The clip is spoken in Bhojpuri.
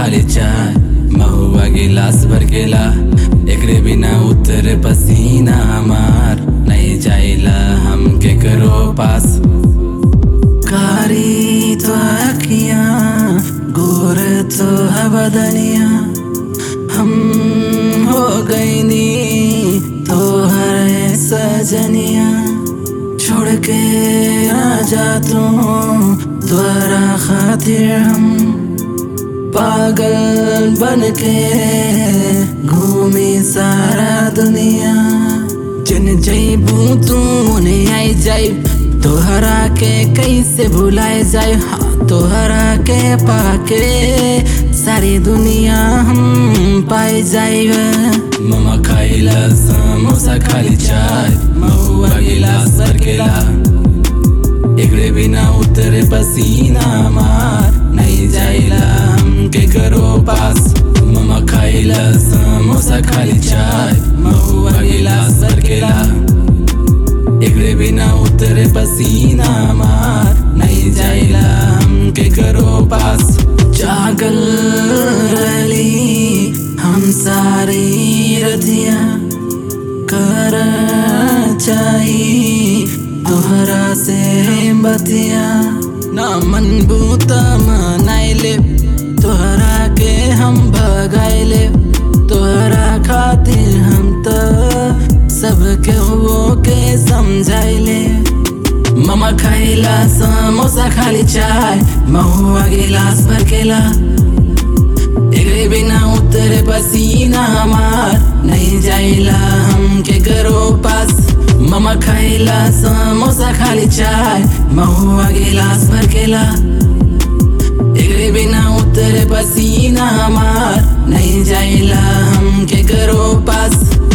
खाली चाय महुआ गिलास भर केला एकरे बिना उतर पसीना हमार नहीं जाइला हम के करो पास। कारी तो अखियाँ गोर तो है बदनिया हम हो गई नी तो हर सजनिया छोड़ के आ जा तू द्वारा खातिर हम पागल बन के घूमी सारा दुनिया। जन जैबू तू नहीं आई जाई तोहरा के कैसे भुलाए जाए तोहरा के पाके सारी दुनिया हम पाए जाए। ममा खाइला समोसा खाली चाय महुआ गिलास भर केला एकरे बिना उतरे पसीना हमार नहीं जाइला हम के करो पास। ममा खाइला समोसा खाली चाय महुआ गिलास भर केला एकरे बिना उतरे पसीना हमार नहीं जाइला हम के करो पास। जागल रली हम सारी रतिया कर चाही तोहरा से बतिया ना मन बूता मनाइले तोहरा के हम भगाइले तोहरा खातिर हम तो सबके वो के समझाइले। ममा खाइला समोसा खाली चाय महुआ गिलास भर केला एकरे बिना उतरे पसीना हमार नहीं जाइला हम के करो पास। ममा खाइला समोसा खाली चाय महुआ गिलास भर केला एकरे बिना उतरे पसीना हमार नहीं जाइला हम के करो पास।